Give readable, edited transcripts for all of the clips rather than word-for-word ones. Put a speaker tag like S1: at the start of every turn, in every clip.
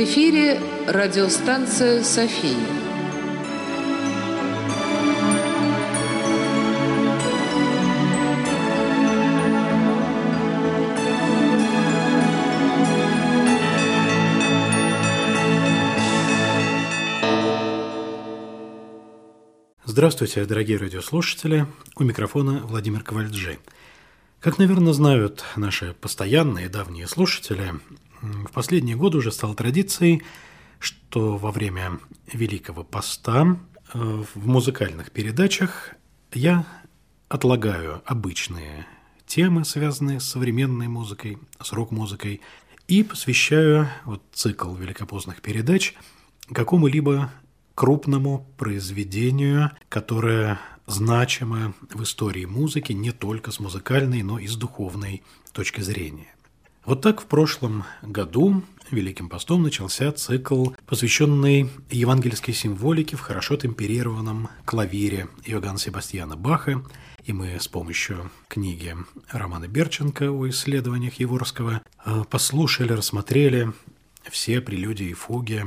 S1: эфире радиостанция «София».
S2: Здравствуйте, дорогие радиослушатели. У микрофона Владимир Ковальджи. Как, наверное, знают наши постоянные давние слушатели, в последние годы уже стало традицией, что во время Великого Поста в музыкальных передачах я отлагаю обычные темы, связанные с современной музыкой, с рок-музыкой, и посвящаю цикл великопостных передач какому-либо крупному произведению, которое значимо в истории музыки не только с музыкальной, но и с духовной точки зрения. Вот так в прошлом году Великим Постом начался цикл, посвященный евангельской символике в хорошо темперированном клавире Иоганна Себастьяна Баха, и мы с помощью книги Романа Берченко о исследованиях Яворского послушали, рассмотрели все прелюдии и фуги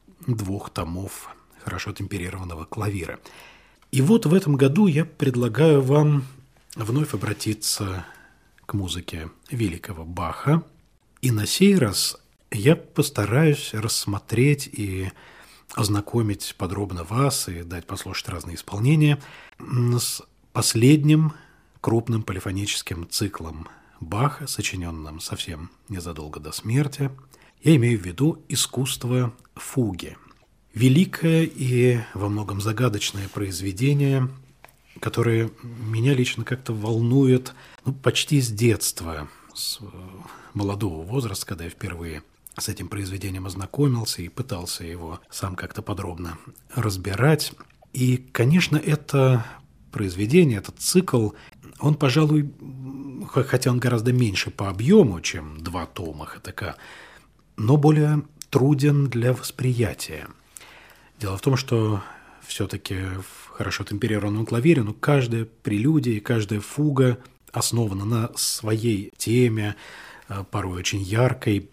S2: 2 томов хорошо темперированного клавира. И вот в этом году я предлагаю вам вновь обратиться к музыке великого Баха. И на сей раз я постараюсь рассмотреть и ознакомить подробно вас и дать послушать разные исполнения с последним крупным полифоническим циклом Баха, сочиненным совсем незадолго до смерти. Я имею в виду искусство фуги. Великое и во многом загадочное произведение, которое меня лично как-то волнует почти с детства, с молодого возраста, когда я впервые с этим произведением ознакомился и пытался его сам как-то подробно разбирать. И, конечно, это произведение, этот цикл, он, пожалуй, хотя он гораздо меньше по объему, чем 2 тома ХТК, но более труден для восприятия. Дело в том, что все-таки в хорошо темперированном клавире каждая прелюдия и каждая фуга основана на своей теме, порой очень яркой,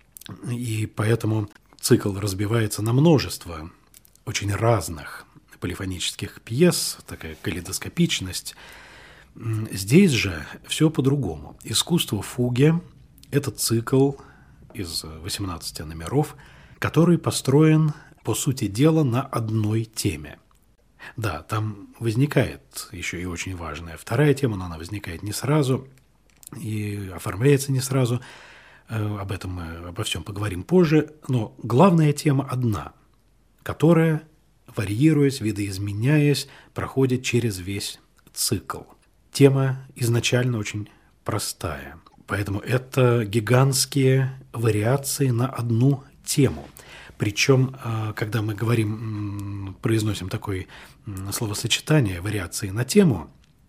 S2: и поэтому цикл разбивается на множество очень разных полифонических пьес, такая калейдоскопичность. Здесь же все по-другому. Искусство фуги – это цикл из 18 номеров, который построен, по сути дела, на одной теме. Да, там возникает еще и очень важная 2 тема, но она возникает не сразу и оформляется не сразу. Об этом мы обо всем поговорим позже. Но главная тема одна, которая, варьируясь, видоизменяясь, проходит через весь цикл. Тема изначально очень простая, поэтому это гигантские вариации на одну тему. Причем, когда мы произносим такое словосочетание «вариации на тему»,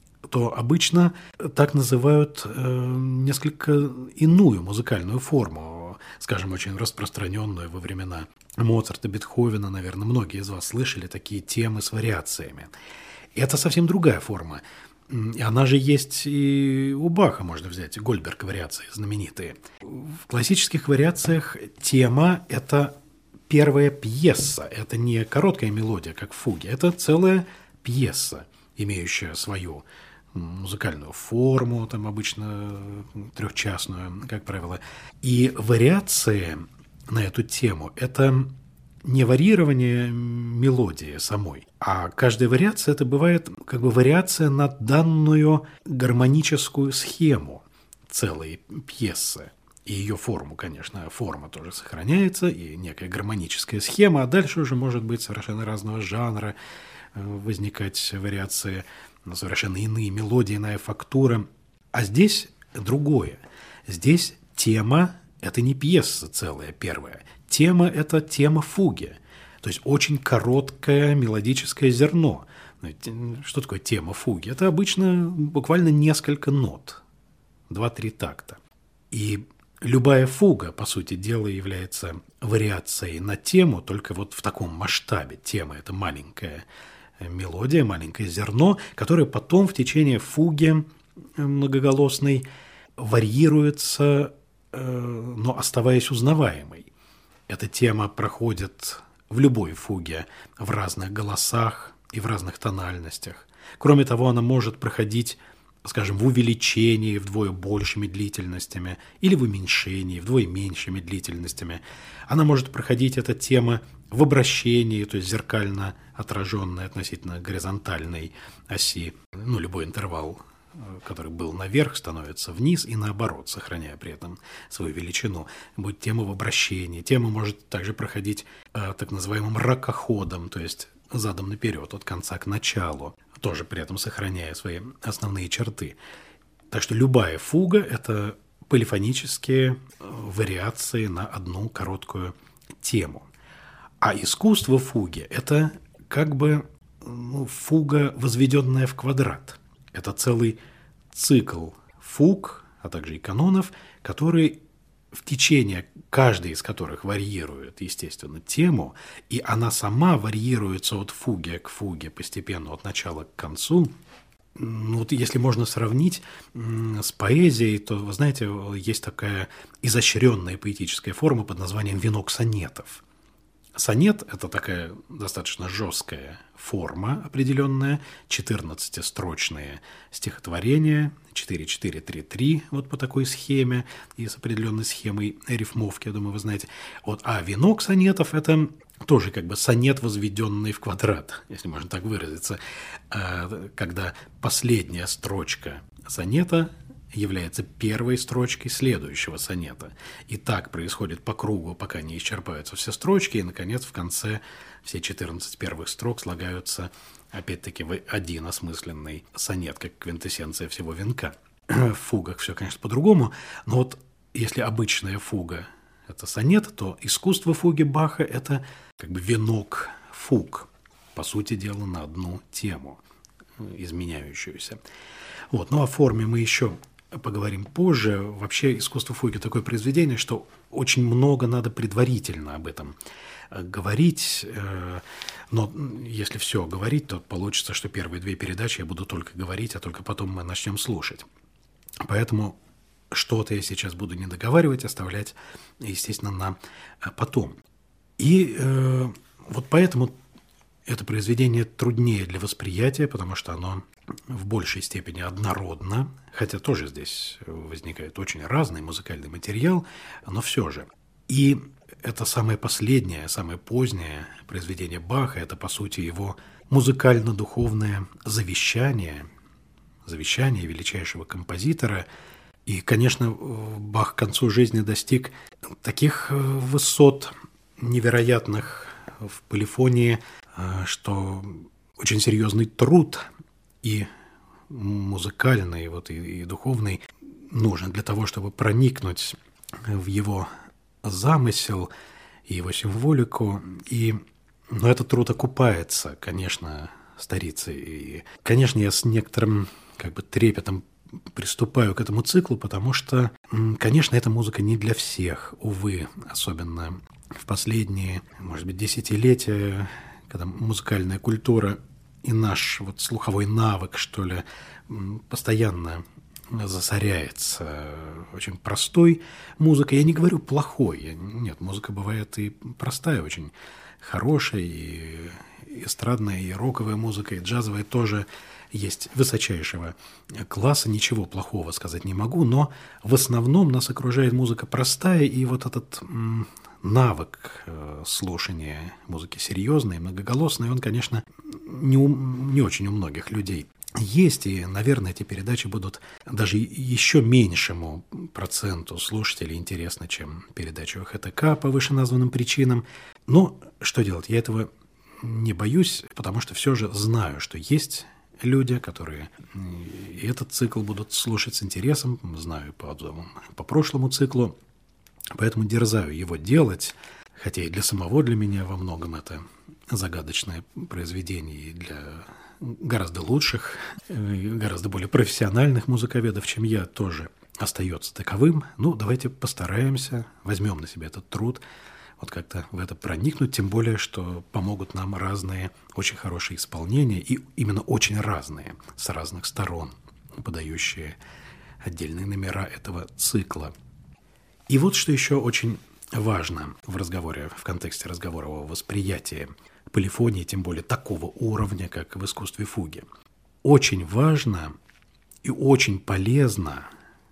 S2: то обычно так называют несколько иную музыкальную форму, скажем, очень распространенную во времена Моцарта, Бетховена, наверное, многие из вас слышали такие темы с вариациями. И это совсем другая форма. И она же есть и у Баха, можно взять, Гольдберг вариации знаменитые. В классических вариациях тема – это первая пьеса, это не короткая мелодия, как в фуге, это целая пьеса, имеющая свою музыкальную форму, там обычно 3-часную, как правило. И вариации на эту тему – это не варьирование мелодии самой, а каждая вариация – это бывает как бы вариация на данную гармоническую схему целой пьесы. И ее форму, конечно, форма тоже сохраняется, и некая гармоническая схема, а дальше уже может быть совершенно разного жанра, возникать вариации, совершенно иные мелодии, иная фактура. А здесь другое. Здесь тема – это не пьеса целая первая. Тема – это тема фуги, то есть очень короткое мелодическое зерно. Что такое тема фуги? Это обычно буквально несколько нот, 2-3 такта. И любая фуга, по сути дела, является вариацией на тему, только в таком масштабе. Тема – это маленькая мелодия, маленькое зерно, которое потом в течение фуги многоголосной варьируется, но оставаясь узнаваемой. эта тема проходит в любой фуге в разных голосах и в разных тональностях. Кроме того, она может проходить, скажем, в увеличении вдвое большими длительностями или в уменьшении вдвое меньшими длительностями. Она может проходить, эта тема, в обращении, то есть зеркально отраженной относительно горизонтальной оси. Любой интервал, который был наверх, становится вниз и наоборот, сохраняя при этом свою величину. Будет тема в обращении. Тема может также проходить так называемым ракоходом, то есть задом наперед, от конца к началу, тоже при этом сохраняя свои основные черты. Так что любая фуга – это полифонические вариации на одну короткую тему. А искусство фуги – это как бы фуга, возведенная в квадрат. Это целый цикл фуг, а также и канонов, которые в течение, каждый из которых варьирует, естественно, тему, и она сама варьируется от фуги к фуге постепенно, от начала к концу. Если можно сравнить с поэзией, то, вы знаете, есть такая изощренная поэтическая форма под названием «венок сонетов». Сонет – это такая достаточно жесткая форма определенная, 14-строчные стихотворения, 4-4-3-3, вот по такой схеме, и с определенной схемой рифмовки, я думаю, вы знаете. А венок сонетов – это тоже как бы сонет, возведенный в квадрат, если можно так выразиться, когда последняя строчка сонета является первой строчкой следующего сонета. И так происходит по кругу, пока не исчерпаются все строчки, и, наконец, в конце все 14 первых строк слагаются, опять-таки, в один осмысленный сонет, как квинтэссенция всего венка. В фугах все, конечно, по-другому, но вот если обычная фуга – это сонет, то искусство фуги Баха – это как бы венок фуг, по сути дела, на одну тему, изменяющуюся. О форме мы еще поговорим позже. Вообще искусство фуги такое произведение, что очень много надо предварительно об этом говорить. Но если все говорить, то получится, что первые 2 передачи я буду только говорить, а только потом мы начнем слушать. Поэтому что-то я сейчас буду не договаривать, оставлять, естественно, на потом. И вот поэтому это произведение труднее для восприятия, потому что оно в большей степени однородно, хотя тоже здесь возникает очень разный музыкальный материал, но все же. И это самое последнее, самое позднее произведение Баха, это, по сути, его музыкально-духовное завещание величайшего композитора. И, конечно, Бах к концу жизни достиг таких высот невероятных в полифонии, что очень серьезный труд и музыкальный, и духовный нужен для того, чтобы проникнуть в его замысел и его символику. Но этот труд окупается, конечно, старицей. И, конечно, я с некоторым трепетом приступаю к этому циклу, потому что, конечно, эта музыка не для всех, увы, особенно в последние, может быть, десятилетия, когда музыкальная культура и наш слуховой навык, что ли, постоянно засоряется очень простой музыкой. Я не говорю плохой. Нет, музыка бывает и простая, очень хорошая, и эстрадная, и роковая музыка, и джазовая тоже есть высочайшего класса. Ничего плохого сказать не могу, но в основном нас окружает музыка простая, и вот этот навык слушания музыки серьезной, многоголосной, он, конечно, не очень у многих людей есть, и, наверное, эти передачи будут даже еще меньшему проценту слушателей интересны, чем передачи ХТК по вышеназванным причинам. Но что делать? Я этого не боюсь, потому что все же знаю, что есть люди, которые и этот цикл будут слушать с интересом, знаю по отзывам по прошлому циклу, поэтому дерзаю его делать, хотя и для меня во многом это загадочное произведение, и для гораздо лучших, гораздо более профессиональных музыковедов, чем я, тоже остается таковым. Давайте постараемся, возьмем на себя этот труд, как-то в это проникнуть, тем более, что помогут нам разные очень хорошие исполнения, и именно очень разные, с разных сторон, подающие отдельные номера этого цикла. И вот что еще очень важно в разговоре, в контексте разговора о восприятии полифонии, тем более такого уровня, как в искусстве фуги. Очень важно и очень полезно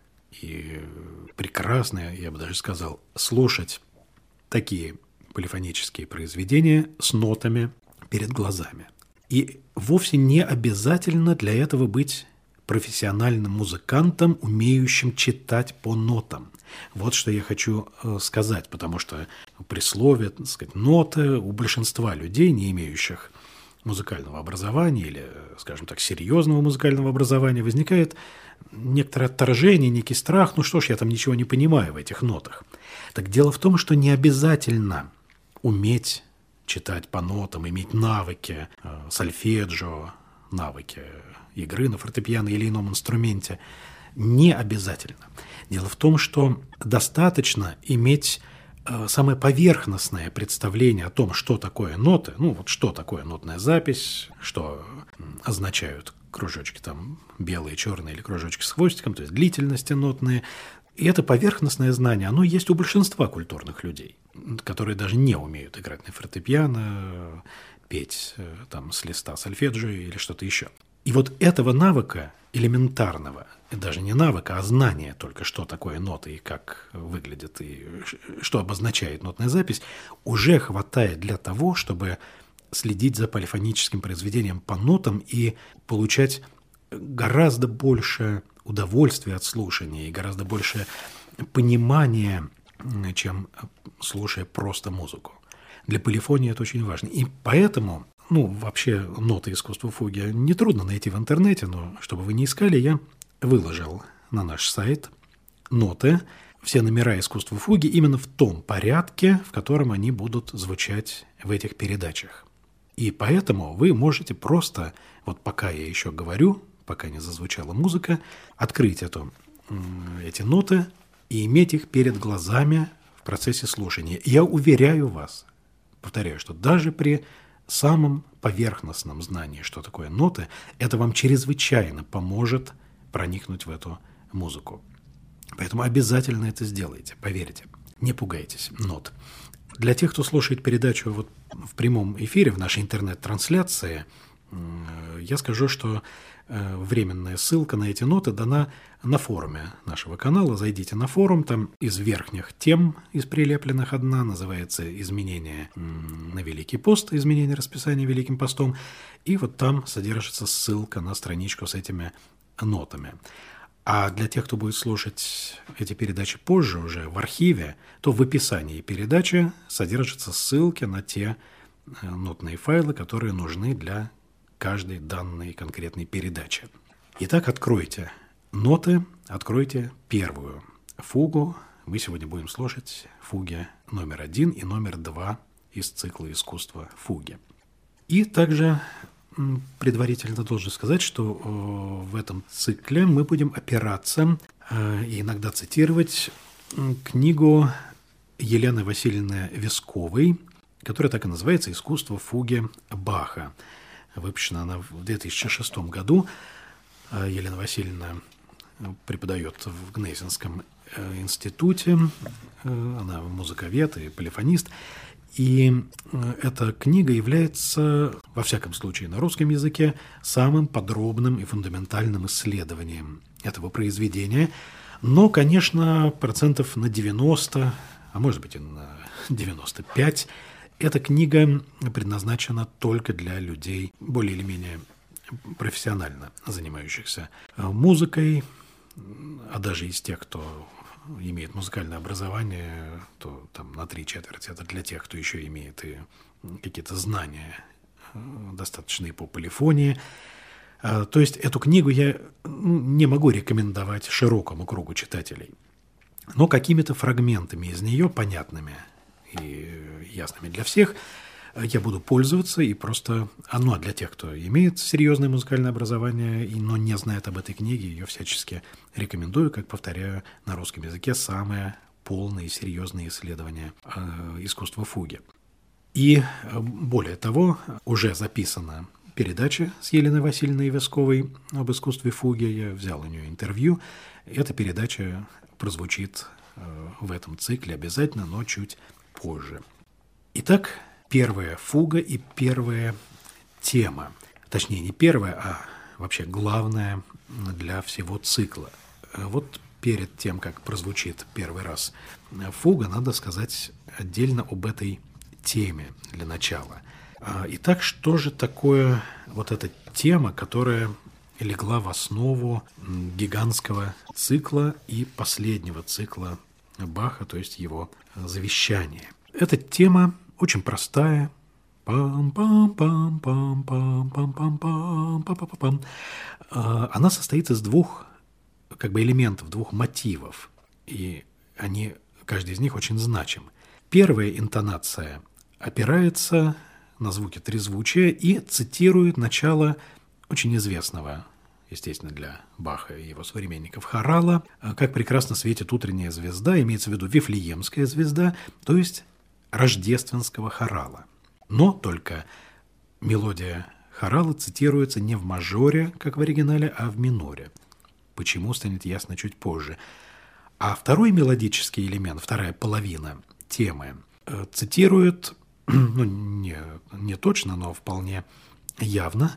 S2: и прекрасно, я бы даже сказал, слушать такие полифонические произведения с нотами перед глазами. И вовсе не обязательно для этого быть профессиональным музыкантом, умеющим читать по нотам. Вот что я хочу сказать, потому что при слове, так сказать, ноты у большинства людей, не имеющих музыкального образования или, скажем так, серьезного музыкального образования, возникает некоторое отторжение, некий страх. Ну что ж, я там ничего не понимаю в этих нотах. Так дело в том, что не обязательно уметь читать по нотам, иметь навыки сольфеджио, навыки игры на фортепиано или ином инструменте. Не обязательно. Дело в том, что достаточно иметь самое поверхностное представление о том, что такое ноты, ну вот что такое нотная запись, что означают кружочки там белые, черные или кружочки с хвостиком, то есть длительности нотные. И это поверхностное знание, оно есть у большинства культурных людей, которые даже не умеют играть на фортепиано, петь там с листа сольфеджио или что-то еще. И вот этого навыка элементарного, даже не навыка, а знания только, что такое ноты и как выглядит, и что обозначает нотная запись, уже хватает для того, чтобы следить за полифоническим произведением по нотам и получать гораздо больше удовольствия от слушания и гораздо больше понимания, чем слушая просто музыку. Для полифонии это очень важно. И поэтому, вообще ноты искусства фуги нетрудно найти в интернете, но чтобы вы не искали, я выложил на наш сайт ноты, все номера искусства фуги именно в том порядке, в котором они будут звучать в этих передачах. И поэтому вы можете просто, вот пока я еще говорю, пока не зазвучала музыка, открыть эти ноты и иметь их перед глазами в процессе слушания. Я уверяю вас, повторяю, что даже при самом поверхностном знании, что такое ноты, это вам чрезвычайно поможет проникнуть в эту музыку. Поэтому обязательно это сделайте, поверьте. Не пугайтесь нот. Для тех, кто слушает передачу вот в прямом эфире, в нашей интернет-трансляции, я скажу, что временная ссылка на эти ноты дана на форуме нашего канала. Зайдите на форум, там из верхних тем, из прилепленных одна, называется «Изменения на Великий пост», «Изменение расписания Великим постом», и вот там содержится ссылка на страничку с этими нотами. А для тех, кто будет слушать эти передачи позже, уже в архиве, то в описании передачи содержатся ссылки на те нотные файлы, которые нужны для каждой данной конкретной передачи. Итак, откройте ноты, откройте первую фугу. Мы сегодня будем слушать фуги номер 1 и номер 2 из цикла искусства фуги. И также предварительно должен сказать, что в этом цикле мы будем опираться и иногда цитировать книгу Елены Васильевны Весковой, которая так и называется «Искусство фуги Баха». Выпущена она в 2006 году. Елена Васильевна преподает в Гнесинском институте. Она музыковед и полифонист. И эта книга является, во всяком случае на русском языке, самым подробным и фундаментальным исследованием этого произведения. Но, конечно, процентов на 90, а может быть и на 95, эта книга предназначена только для людей более или менее профессионально занимающихся музыкой, а даже из тех, кто имеет музыкальное образование, то там на 3/4 это для тех, кто еще имеет и какие-то знания достаточные по полифонии. То есть эту книгу я не могу рекомендовать широкому кругу читателей, но какими-то фрагментами из нее, понятными и ясными для всех, я буду пользоваться, и просто оно для тех, кто имеет серьезное музыкальное образование, но не знает об этой книге, ее всячески рекомендую, как, повторяю, на русском языке самое полное и серьезное исследование искусства фуги. И более того, уже записана передача с Еленой Васильевной Весковой об искусстве фуги, я взял у нее интервью, эта передача прозвучит в этом цикле обязательно, но чуть позже. Итак, первая фуга и первая тема. Точнее, не первая, а вообще главная для всего цикла. Вот перед тем, как прозвучит первый раз фуга, надо сказать отдельно об этой теме для начала. Итак, что же такое вот эта тема, которая легла в основу гигантского цикла и последнего цикла Баха, то есть его завещания? Эта тема очень простая. Пам-пам-пам-пам-пам-пам-пам-пам-пам-пам. Она состоит из двух элементов, двух мотивов, и каждый из них очень значим. Первая интонация опирается на звуки трезвучия и цитирует начало очень известного, естественно, для Баха и его современников, хорала «Как прекрасно светит утренняя звезда», имеется в виду Вифлеемская звезда, то есть рождественского хорала. Но только мелодия хорала цитируется не в мажоре, как в оригинале, а в миноре. Почему, станет ясно чуть позже. А второй мелодический элемент, вторая половина темы, цитирует, не точно, но вполне явно,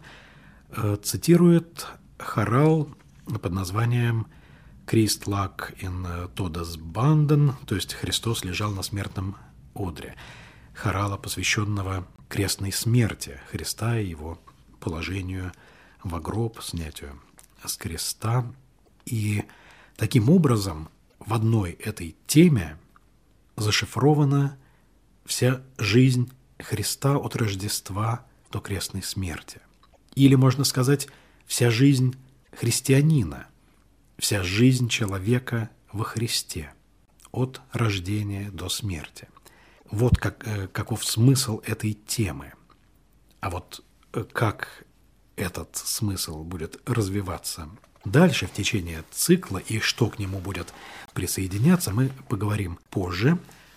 S2: цитирует хорал под названием «Christ lag in Todesbanden», то есть «Христос лежал на смертном одре», хорала, посвященного крестной смерти Христа и его положению во гроб, снятию с креста. И таким образом в одной этой теме зашифрована вся жизнь Христа от Рождества до крестной смерти. Или, можно сказать, вся жизнь христианина, вся жизнь человека во Христе от рождения до смерти. Вот каков смысл этой темы. А вот как этот смысл будет развиваться дальше в течение цикла и что к нему будет присоединяться, мы поговорим позже.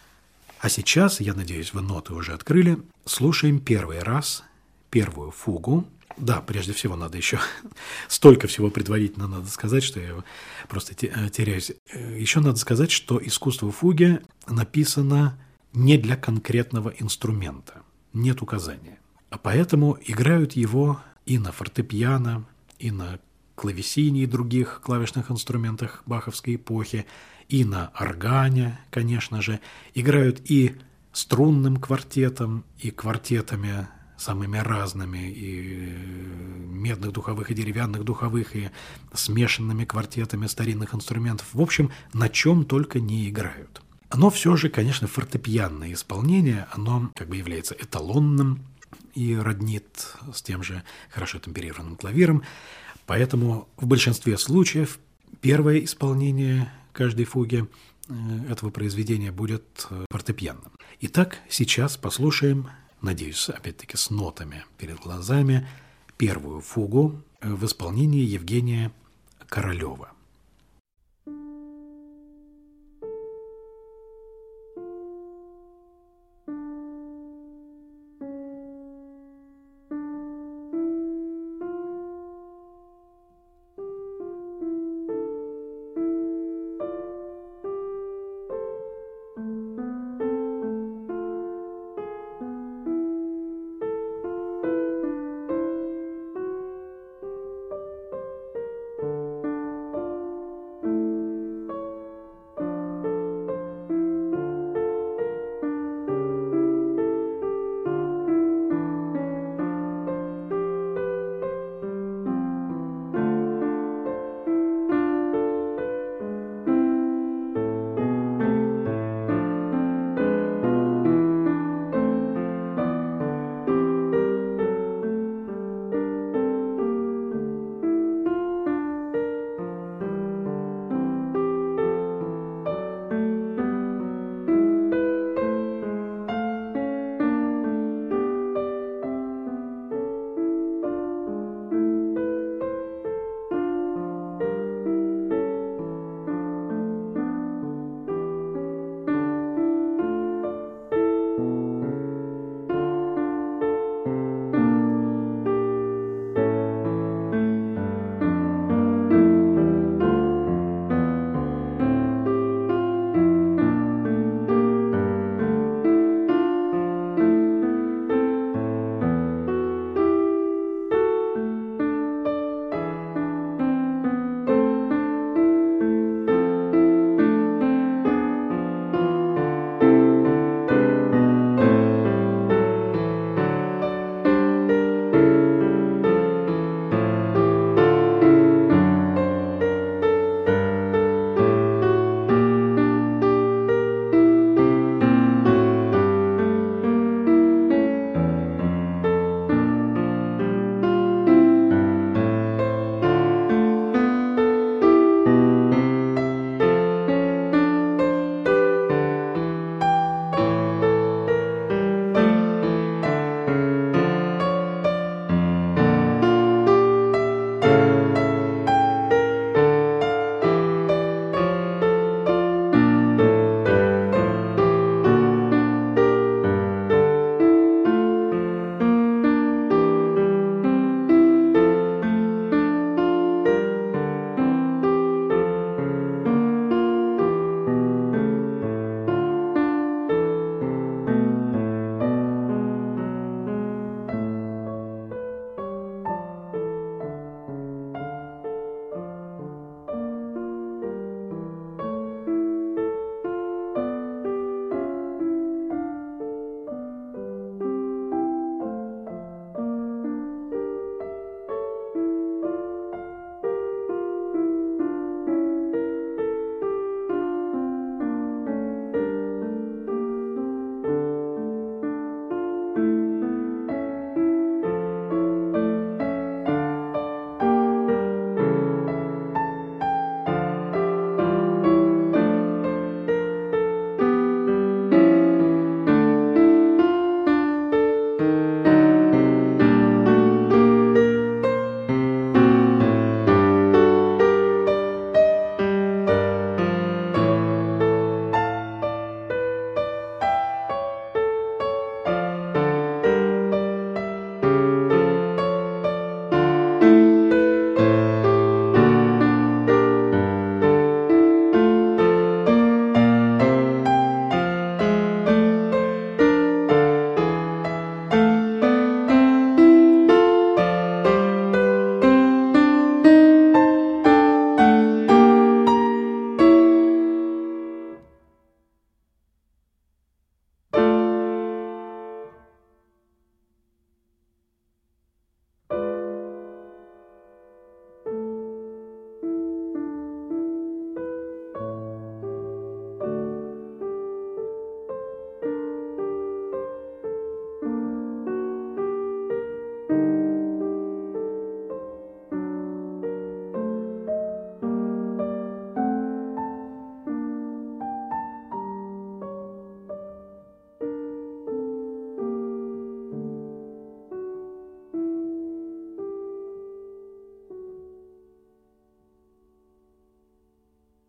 S2: А сейчас, я надеюсь, вы ноты уже открыли, слушаем первый раз первую фугу. Да, прежде всего надо еще столько всего предварительно надо сказать, что я просто теряюсь. Еще надо сказать, что искусство фуги написано не для конкретного инструмента, нет указания. А поэтому играют его и на фортепиано, и на клавесине и других клавишных инструментах баховской эпохи, и на органе, конечно же, играют и струнным квартетом, и квартетами самыми разными, и медных духовых, и деревянных духовых, и смешанными квартетами старинных инструментов. В общем, на чем только не играют. Но все же, конечно, фортепианное исполнение, оно является эталонным и роднит с тем же хорошо темперированным клавиром. Поэтому в большинстве случаев первое исполнение каждой фуги этого произведения будет фортепианным. Итак, сейчас послушаем, надеюсь, опять-таки с нотами перед глазами, первую фугу в исполнении Евгения Королева.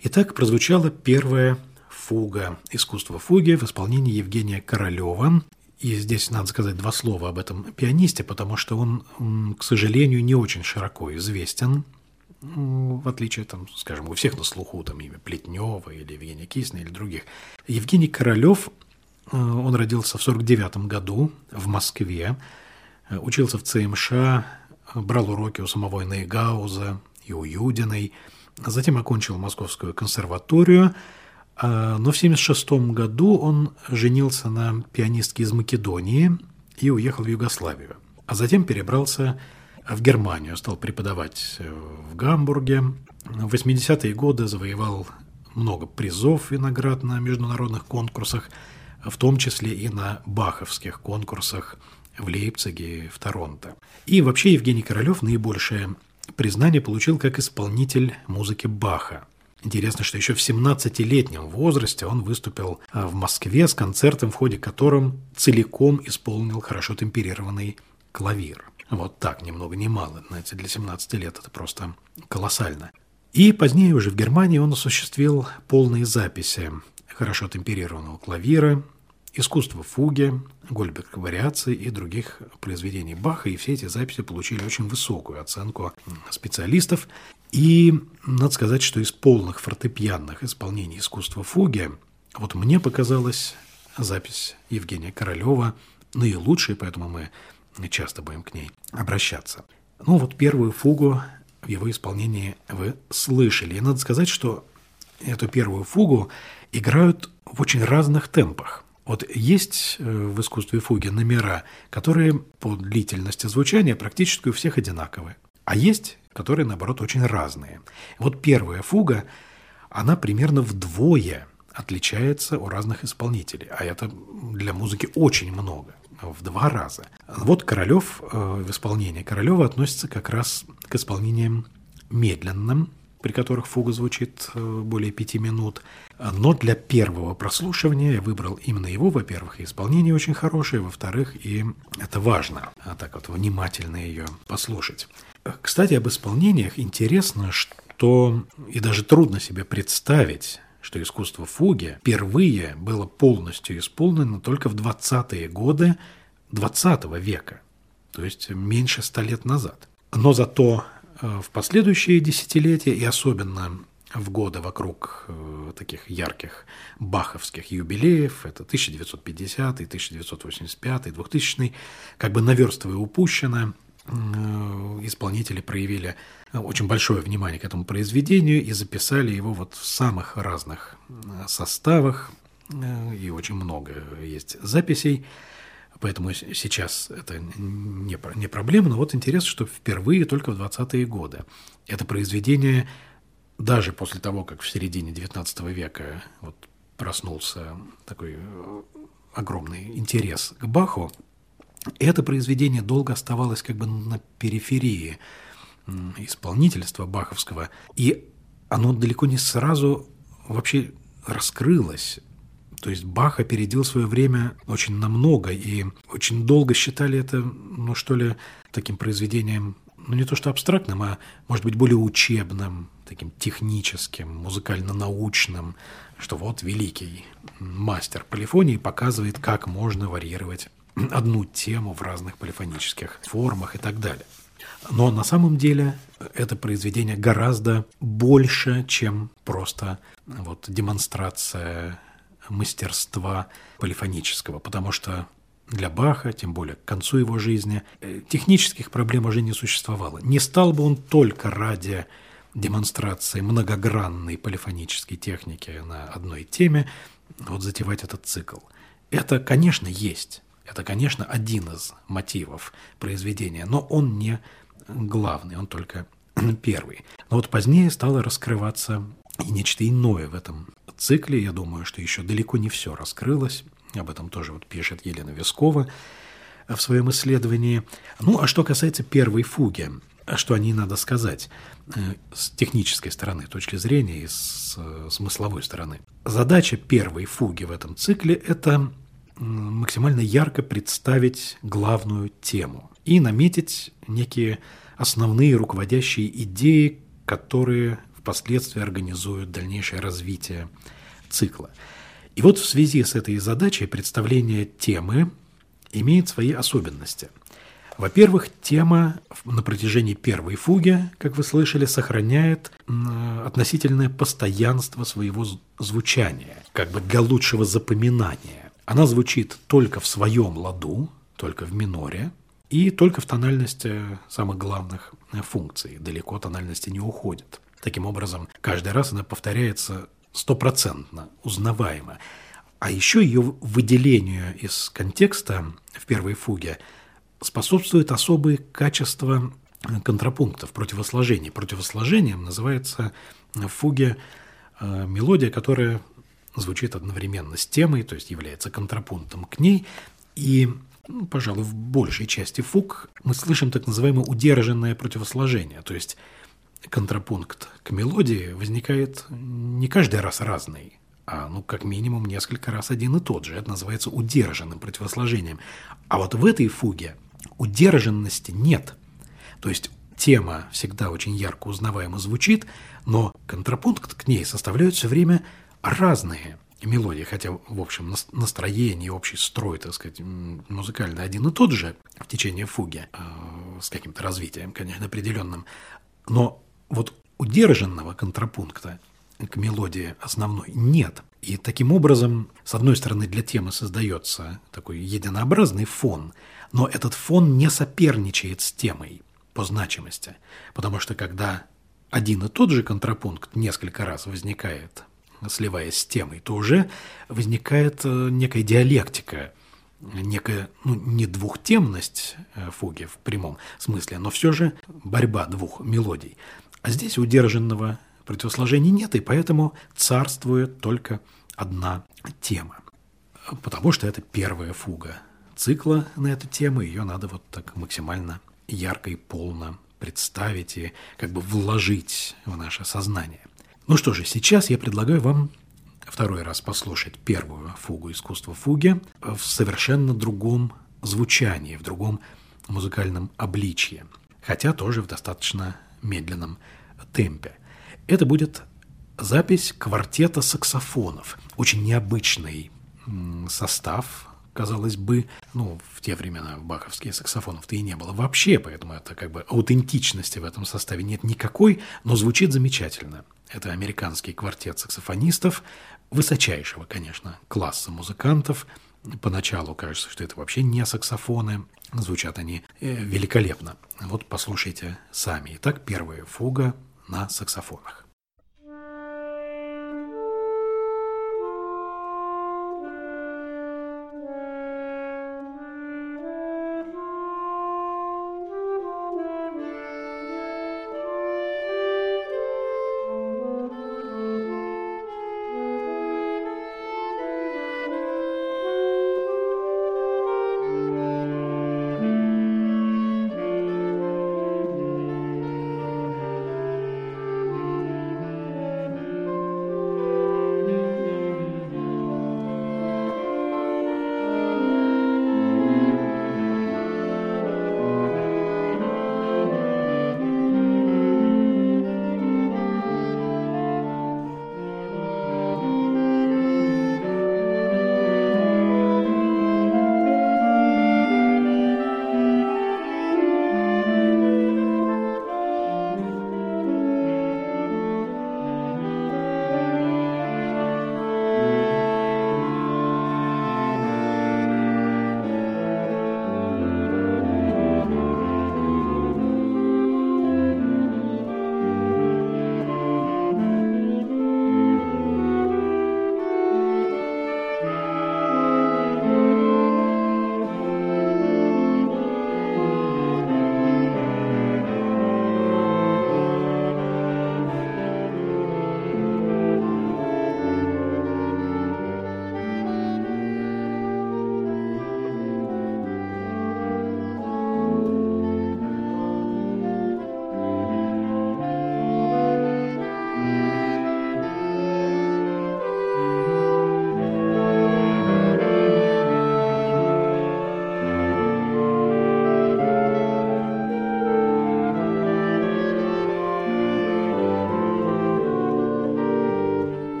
S2: Итак, прозвучала первая фуга, искусство фуги в исполнении Евгения Королева. И здесь надо сказать два слова об этом пианисте, потому что он, к сожалению, не очень широко известен, в отличие, там, скажем, у всех на слуху там, имя Плетнева или Евгения Кисина или других. Евгений Королев, он родился в 1949 году в Москве, учился в ЦМШ, брал уроки у самого Нейгауза и у Юдиной, затем окончил Московскую консерваторию, но в 1976 году он женился на пианистке из Македонии и уехал в Югославию, а затем перебрался в Германию, стал преподавать в Гамбурге. В 80-е годы завоевал много призов и наград на международных конкурсах, в том числе и на баховских конкурсах в Лейпциге и в Торонто. И вообще Евгений Королев наибольшее признание получил как исполнитель музыки Баха. Интересно, что еще в 17-летнем возрасте он выступил в Москве с концертом, в ходе которого целиком исполнил хорошо темперированный клавир. Вот так, ни много ни мало. Знаете, для 17 лет это просто колоссально. И позднее уже в Германии он осуществил полные записи хорошо темперированного клавира, искусство фуги, Гольберг вариаций и других произведений Баха, и все эти записи получили очень высокую оценку специалистов. И надо сказать, что из полных фортепианных исполнений искусства фуги, вот мне показалась запись Евгения Королева наилучшей, поэтому мы часто будем к ней обращаться. Ну вот первую фугу в его исполнении вы слышали. И надо сказать, что эту первую фугу играют в очень разных темпах. Вот есть в искусстве фуги номера, которые по длительности звучания практически у всех одинаковые, а есть, которые, наоборот, очень разные. Вот первая фуга, она примерно вдвое отличается у разных исполнителей, а это для музыки очень много, в 2 раза. Вот Королев, в исполнении Королева относится как раз к исполнениям медленным, при которых фуга звучит более 5 минут. Но для первого прослушивания я выбрал именно его. Во-первых, и исполнение очень хорошее, во-вторых, и это важно, так вот внимательно ее послушать. Кстати, об исполнениях интересно, что и даже трудно себе представить, что искусство фуги впервые было полностью исполнено только в 20-е годы XX века, то есть меньше 100 лет назад. Но зато в последующие десятилетия, и особенно в годы вокруг таких ярких баховских юбилеев, это 1950, 1985, 2000, как бы наверстывая упущенное, исполнители проявили очень большое внимание к этому произведению и записали его вот в самых разных составах, и очень много есть записей. Поэтому сейчас это не проблема, но вот интересно, что впервые только в 20-е годы. Это произведение, даже после того, как в середине XIX века вот проснулся такой огромный интерес к Баху, это произведение долго оставалось как бы на периферии исполнительства баховского, и оно далеко не сразу вообще раскрылось. То есть Бах опередил свое время очень намного, и очень долго считали это, ну что ли, таким произведением, ну не то что абстрактным, а может быть более учебным, таким техническим, музыкально-научным, что вот великий мастер полифонии показывает, как можно варьировать одну тему в разных полифонических формах и так далее. Но на самом деле это произведение гораздо больше, чем просто вот демонстрация мастерства полифонического, потому что для Баха, тем более к концу его жизни, технических проблем уже не существовало. Не стал бы он только ради демонстрации многогранной полифонической техники на одной теме вот затевать этот цикл. Это, конечно, есть. Это, конечно, один из мотивов произведения, но он не главный, он только первый. Но вот позднее стало раскрываться и нечто иное в этом цикле. Я думаю, что еще далеко не все раскрылось. Об этом тоже вот пишет Елена Вескова в своем исследовании. Ну, а что касается первой фуги, что о ней надо сказать с технической стороны, точки зрения и с смысловой стороны. Задача первой фуги в этом цикле – это максимально ярко представить главную тему и наметить некие основные руководящие идеи, которые впоследствии организуют дальнейшее развитие цикла. И вот в связи с этой задачей представление темы имеет свои особенности. Во-первых, тема на протяжении первой фуги, как вы слышали, сохраняет относительное постоянство своего звучания, как бы для лучшего запоминания. Она звучит только в своем ладу, только в миноре, и только в тональности самых главных функций. Далеко тональности не уходит. Таким образом, каждый раз она повторяется стопроцентно, узнаваемо. А еще ее выделению из контекста в первой фуге способствуют особые качества контрапунктов, противосложений. Противосложением называется в фуге мелодия, которая звучит одновременно с темой, то есть является контрапунктом к ней. И, пожалуй, в большей части фуг мы слышим так называемое удержанное противосложение, то есть контрапункт к мелодии возникает не каждый раз разный, а как минимум несколько раз один и тот же. Это называется удержанным противосложением. А вот в этой фуге удержанности нет. То есть тема всегда очень ярко узнаваемо звучит, но контрапункт к ней составляют все время разные мелодии, хотя, в общем, настроение, общий строй, так сказать, музыкальный один и тот же в течение фуги, с каким-то развитием, конечно, определенным. Но вот удержанного контрапункта к мелодии основной нет. И таким образом, с одной стороны, для темы создается такой единообразный фон, но этот фон не соперничает с темой по значимости, потому что когда один и тот же контрапункт несколько раз возникает, сливаясь с темой, то уже возникает некая диалектика, некая, не двухтемность фуги в прямом смысле, но все же борьба двух мелодий. А здесь удержанного противосложения нет, и поэтому царствует только одна тема. Потому что это первая фуга цикла на эту тему, ее надо вот так максимально ярко и полно представить и как бы вложить в наше сознание. Ну что же, сейчас я предлагаю вам второй раз послушать первую фугу «Искусство фуги» в совершенно другом звучании, в другом музыкальном обличье, хотя тоже в достаточно медленном темпе. Это будет запись квартета саксофонов. Очень необычный состав, казалось бы. В те времена баховских саксофонов-то и не было вообще, поэтому это как бы аутентичности в этом составе нет никакой, но звучит замечательно. Это американский квартет саксофонистов, высочайшего, конечно, класса музыкантов. Поначалу кажется, что это вообще не саксофоны. Звучат они великолепно. Вот послушайте сами. Итак, первая фуга на саксофонах.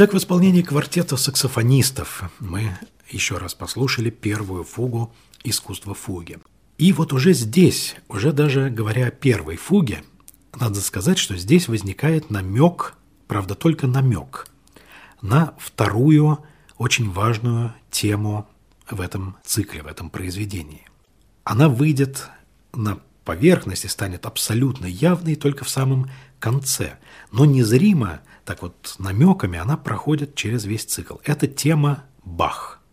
S2: Итак, в исполнении квартета саксофонистов мы еще раз послушали первую фугу «Искусство фуги». И вот уже здесь, уже даже говоря о первой фуге, надо сказать, что здесь возникает намек, правда, только намек, на вторую очень важную тему в этом цикле, в этом произведении. Она выйдет на поверхность и станет абсолютно явной только в самом конце, но незримо, так вот намеками, она проходит через весь цикл. Это тема Бах,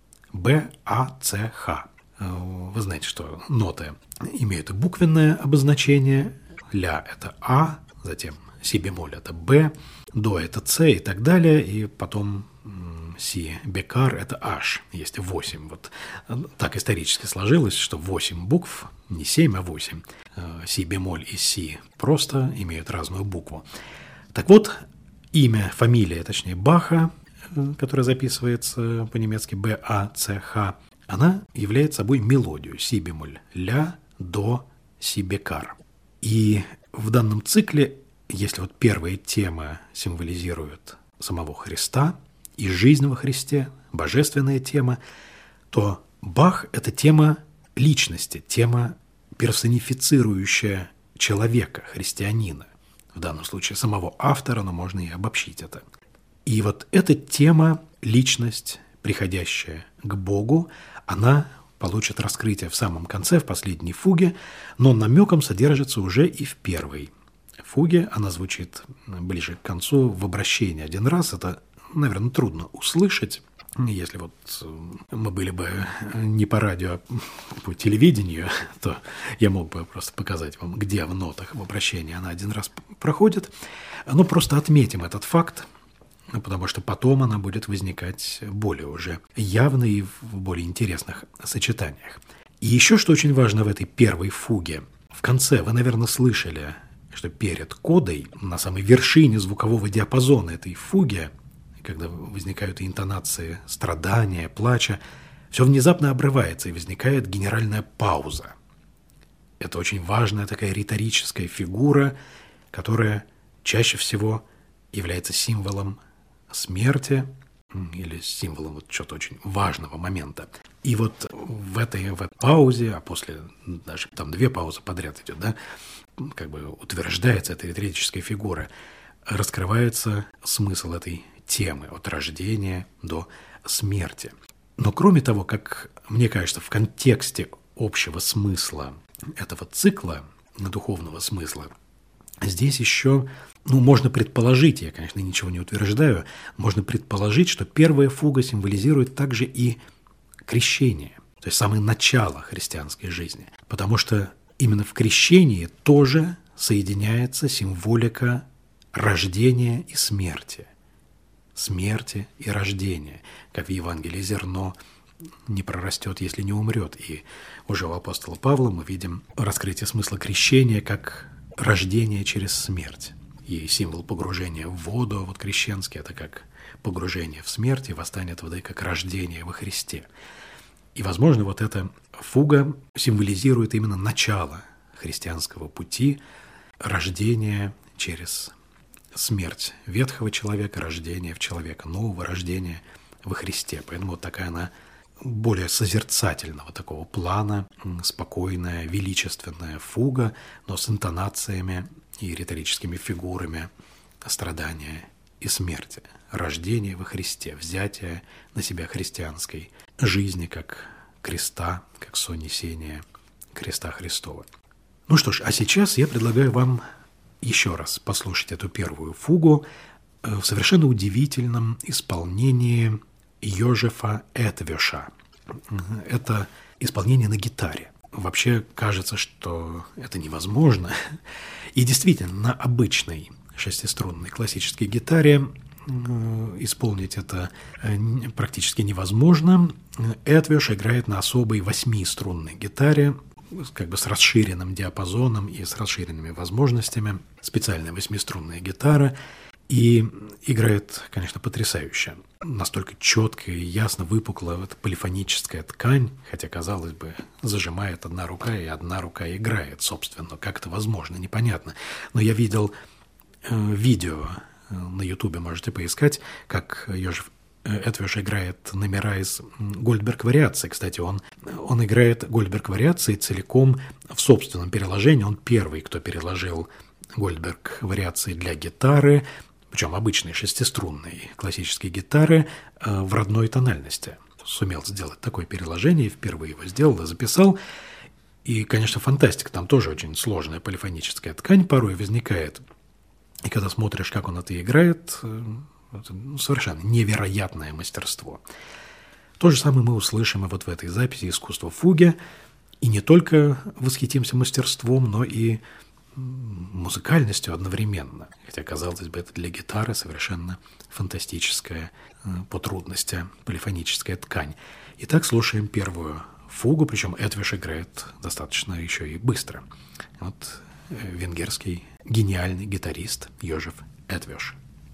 S2: Б-А-Ц-Х. Вы знаете, что ноты имеют и буквенное обозначение, ля – это А, затем си бемоль – это Б, до – это С и так далее, и потом си бекар – это H, есть 8. Вот так исторически сложилось, что 8 букв, не 7, а 8. Си бемоль и си просто имеют разную букву. Так вот, имя, фамилия, точнее Баха, которая записывается по-немецки Б-А-Ц-Х, она является собой мелодию си бемоль, ля, до, си бекар. И в данном цикле, если вот первая тема символизирует самого Христа и жизнь во Христе, божественная тема, то Бах – это тема личности, тема, персонифицирующая человека, христианина. В данном случае самого автора, но можно и обобщить это. И вот эта тема, личность, приходящая к Богу, она получит раскрытие в самом конце, в последней фуге, но намеком содержится уже и в первой фуге. Она звучит ближе к концу в обращении один раз. Это, наверное, трудно услышать, если вот мы были бы не по радио, а по телевидению, то я мог бы просто показать вам, где в нотах в обращении она один раз проходит. Но просто отметим этот факт, потому что потом она будет возникать более уже явно и в более интересных сочетаниях. И еще что очень важно в этой первой фуге. В конце вы, наверное, слышали, что перед кодой, на самой вершине звукового диапазона этой фуги, когда возникают интонации страдания, плача, все внезапно обрывается и возникает генеральная пауза. Это очень важная такая риторическая фигура, которая чаще всего является символом смерти или символом вот чего-то очень важного момента. И вот в этой паузе, а после даже там 2 паузы подряд идет, да, как бы утверждается эта риторическая фигура, раскрывается смысл этой темы от рождения до смерти. Но кроме того, как мне кажется, в контексте общего смысла этого цикла, духовного смысла, здесь еще, можно предположить, я, конечно, ничего не утверждаю, можно предположить, что первая фуга символизирует также и крещение, то есть самое начало христианской жизни, потому что именно в крещении тоже соединяется символика рождения и смерти и рождения, как в Евангелии зерно не прорастет, если не умрет. И уже у апостола Павла мы видим раскрытие смысла крещения как рождение через смерть. И символ погружения в воду, вот крещенский, это как погружение в смерть, и восстание от воды как рождение во Христе. И, возможно, вот эта фуга символизирует именно начало христианского пути, рождение через смерть ветхого человека, рождение в человека нового, рождение во Христе. Поэтому вот такая она более созерцательного такого плана, спокойная, величественная фуга, но с интонациями и риторическими фигурами страдания и смерти, рождение во Христе, взятие на себя христианской жизни как креста, как сонесение креста Христова. Ну что ж, а сейчас я предлагаю вам еще раз послушать эту первую фугу в совершенно удивительном исполнении Йожефа Этвеша. Это исполнение на гитаре. Вообще кажется, что это невозможно. И действительно, на обычной шестиструнной классической гитаре исполнить это практически невозможно. Этвеш играет на особой 8-струнной гитаре, как бы с расширенным диапазоном и с расширенными возможностями. Специальная 8-струнная гитара. И играет, конечно, потрясающе. Настолько четко и ясно выпукла эта полифоническая ткань, хотя, казалось бы, зажимает одна рука, и одна рука играет, собственно. Как это возможно, непонятно. Но я видел видео на Ютубе можете поискать, как Йожеф Этвеш играет номера из Гольдберг-вариаций. Кстати, он играет Гольдберг-вариации целиком в собственном переложении. Он первый, кто переложил Гольдберг-вариации для гитары, причем обычной шестиструнной классической гитары, в родной тональности. Сумел сделать такое переложение, впервые его сделал и записал. И, конечно, фантастика, там тоже очень сложная полифоническая ткань порой возникает. И когда смотришь, как он это играет, это совершенно невероятное мастерство. То же самое мы услышим и вот в этой записи «Искусство фуги». И не только восхитимся мастерством, но и музыкальностью одновременно. Хотя, казалось бы, это для гитары совершенно фантастическая по трудности полифоническая ткань. Итак, слушаем первую фугу, причем Этвеш играет достаточно еще и быстро. Вот венгерский гениальный гитарист Йожеф Этвеш.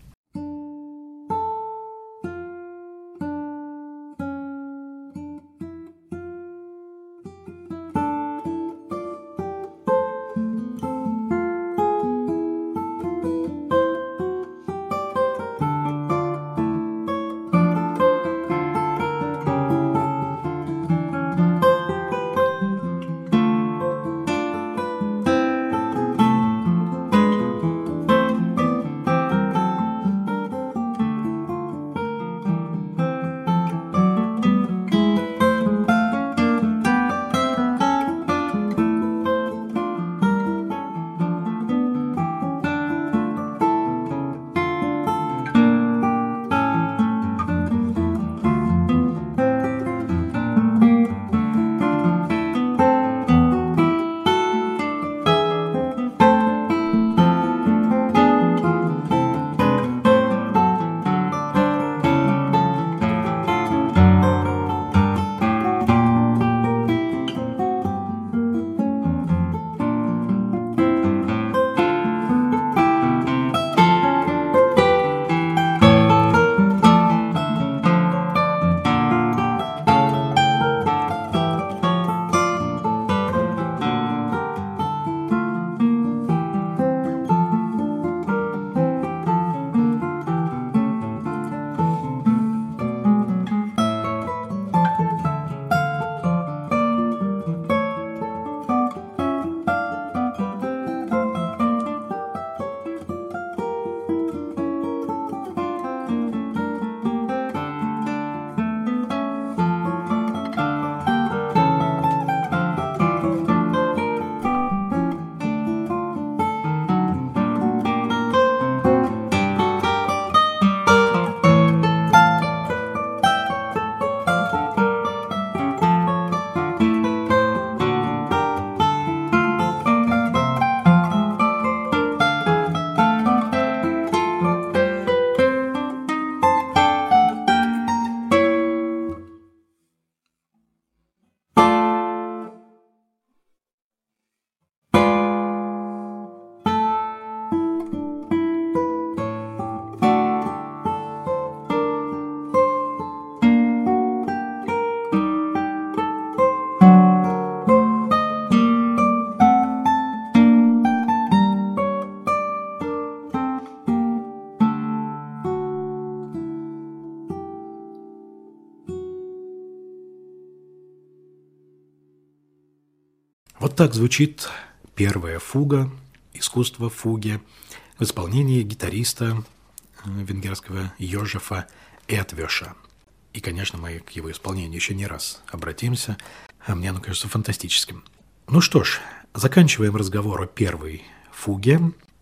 S2: Вот так звучит первая фуга, искусство фуги, в исполнении гитариста венгерского Йожефа Этвеша. И, конечно, мы к его исполнению еще не раз обратимся. Мне оно кажется фантастическим. Ну что ж, заканчиваем разговор о первой фуге.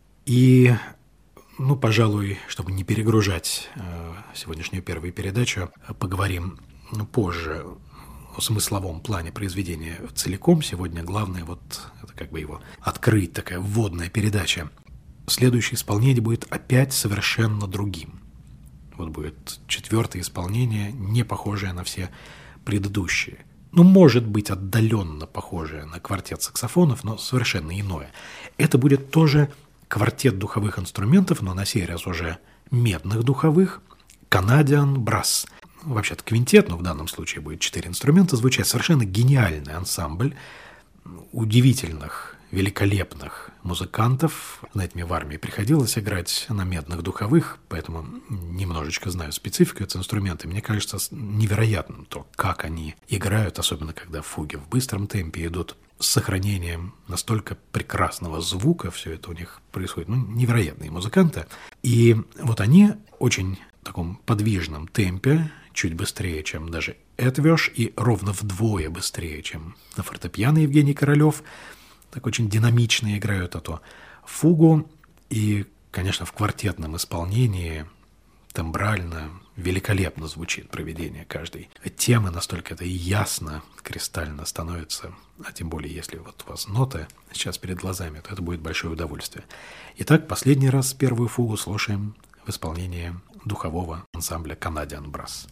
S2: И, пожалуй, чтобы не перегружать сегодняшнюю первую передачу, поговорим позже о смысловом плане произведения целиком. Сегодня главное это как бы его открыть, такая вводная передача. Следующее исполнение будет опять совершенно другим. Вот будет четвертое исполнение, не похожее на все предыдущие. Может быть, отдаленно похожее на квартет саксофонов, но совершенно иное. Это будет тоже квартет духовых инструментов, но на сей раз уже медных духовых, Canadian Brass. Вообще-то квинтет, но в данном случае будет 4 инструмента, звучать совершенно гениальный ансамбль удивительных великолепных музыкантов. Знаете, мне в армии приходилось играть на медных духовых, поэтому немножечко знаю специфику этого инструмента. Мне кажется невероятным то, как они играют, особенно когда фуги в быстром темпе идут, с сохранением настолько прекрасного звука, все это у них происходит. Невероятные музыканты. И вот они очень в таком подвижном темпе, чуть быстрее, чем даже Этвеш, и ровно вдвое быстрее, чем на фортепиано Евгений Королёв, так очень динамично играют эту фугу. И, конечно, в квартетном исполнении тембрально великолепно звучит проведение каждой темы, настолько это ясно, кристально становится, а тем более, если вот у вас ноты сейчас перед глазами, то это будет большое удовольствие. Итак, последний раз первую фугу слушаем в исполнении духового ансамбля Canadian Brass.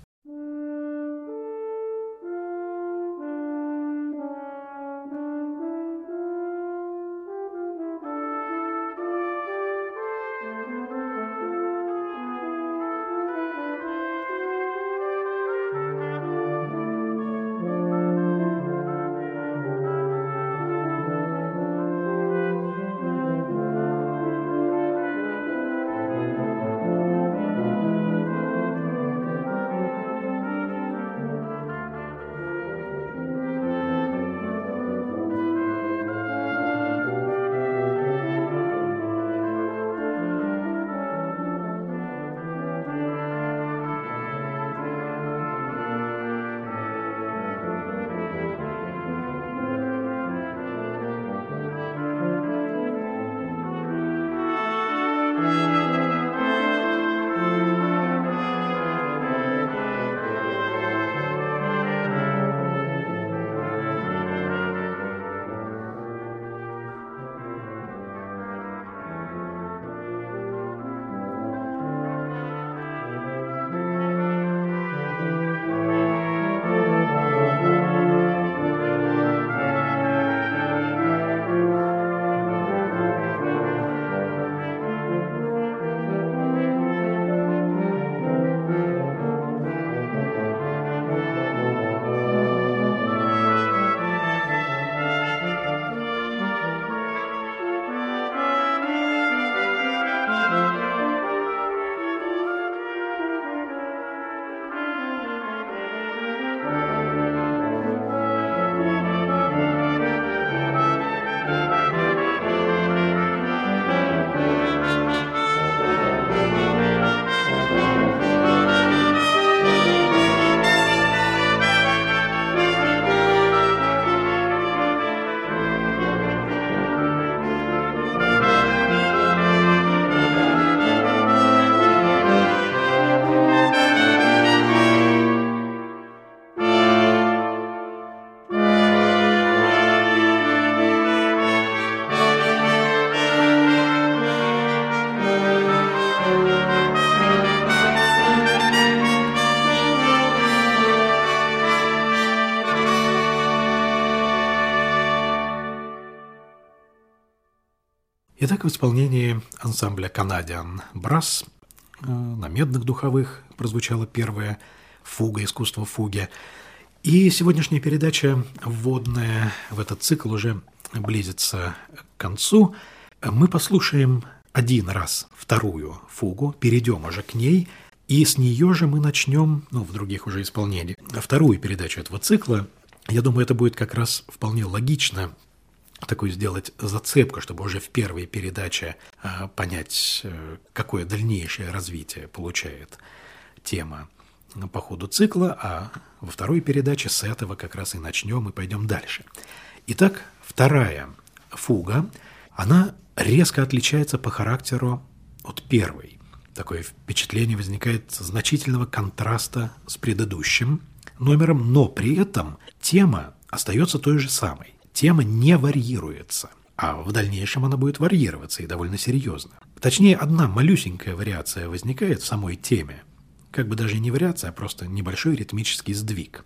S2: Итак, в исполнении ансамбля Canadian Brass на медных духовых прозвучала первая фуга, искусство фуги. И сегодняшняя передача, вводная в этот цикл, уже близится к концу. Мы послушаем один раз вторую фугу, перейдем уже к ней, и с нее же мы начнем, в других уже исполнениях, вторую передачу этого цикла. Я думаю, это будет как раз вполне логично такую сделать зацепку, чтобы уже в первой передаче понять, какое дальнейшее развитие получает тема по ходу цикла, а во второй передаче с этого как раз и начнем и пойдем дальше. Итак, вторая фуга, она резко отличается по характеру от первой. Такое впечатление возникает значительного контраста с предыдущим номером, но при этом тема остается той же самой. Тема не варьируется, а в дальнейшем она будет варьироваться и довольно серьезно. Точнее, одна малюсенькая вариация возникает в самой теме, как бы даже не вариация, а просто небольшой ритмический сдвиг.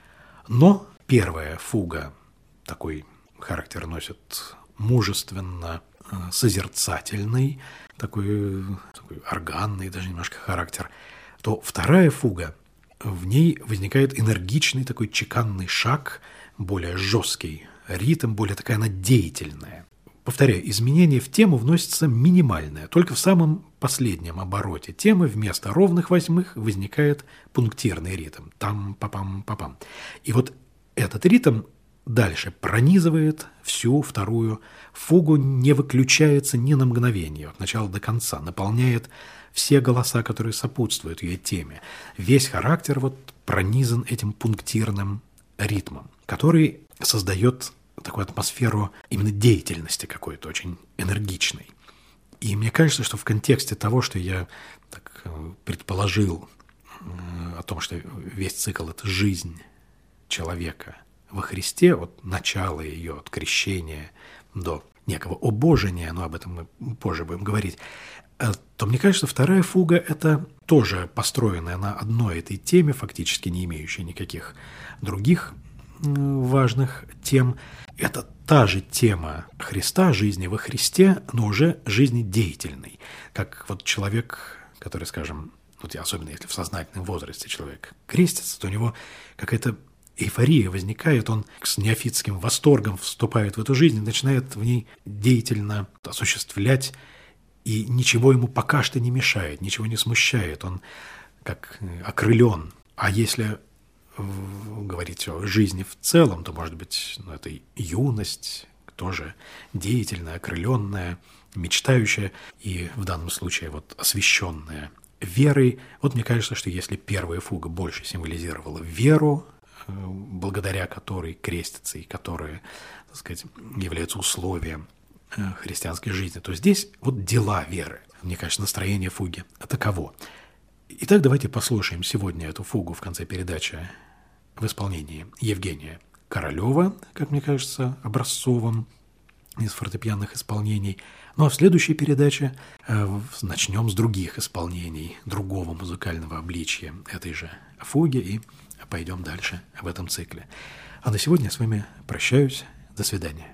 S2: Но первая фуга такой характер носит мужественно созерцательный, такой органный даже немножко характер, то вторая фуга, в ней возникает энергичный такой чеканный шаг, более жесткий ритм, более такая она деятельная. Повторяю, изменение в тему вносится минимальное. Только в самом последнем обороте темы вместо ровных восьмых возникает пунктирный ритм. Там-папам-папам. И вот этот ритм дальше пронизывает всю вторую фугу, не выключается ни на мгновение, от начала до конца, наполняет все голоса, которые сопутствуют ее теме. Весь характер вот пронизан этим пунктирным ритмом, который создает такую атмосферу именно деятельности какой-то, очень энергичной. И мне кажется, что в контексте того, что я так предположил о том, что весь цикл – это жизнь человека во Христе, от начала ее, от крещения до некого обожения, но об этом мы позже будем говорить, то мне кажется, вторая фуга – это тоже построенная на одной этой теме, фактически не имеющая никаких других важных тем. Это та же тема Христа, жизни во Христе, но уже жизни деятельной. Как вот человек, который, скажем, вот особенно если в сознательном возрасте человек крестится, то у него какая-то эйфория возникает, он с неофитским восторгом вступает в эту жизнь и начинает в ней деятельно осуществлять, и ничего ему пока что не мешает, ничего не смущает, он как окрылен. А если говорить о жизни в целом, то, может быть, это юность, тоже деятельная, окрыленная, мечтающая и в данном случае вот освященная верой. Вот мне кажется, что если первая фуга больше символизировала веру, благодаря которой крестится и которая, так сказать, является условием христианской жизни, то здесь вот дела веры. Мне кажется, настроение фуги таково. Итак, давайте послушаем сегодня эту фугу в конце передачи в исполнении Евгения Королева, как мне кажется, образцовым из фортепианных исполнений. Ну а в следующей передаче начнем с других исполнений, другого музыкального обличия этой же фуги и пойдем дальше в этом цикле. А на сегодня я с вами прощаюсь. До свидания.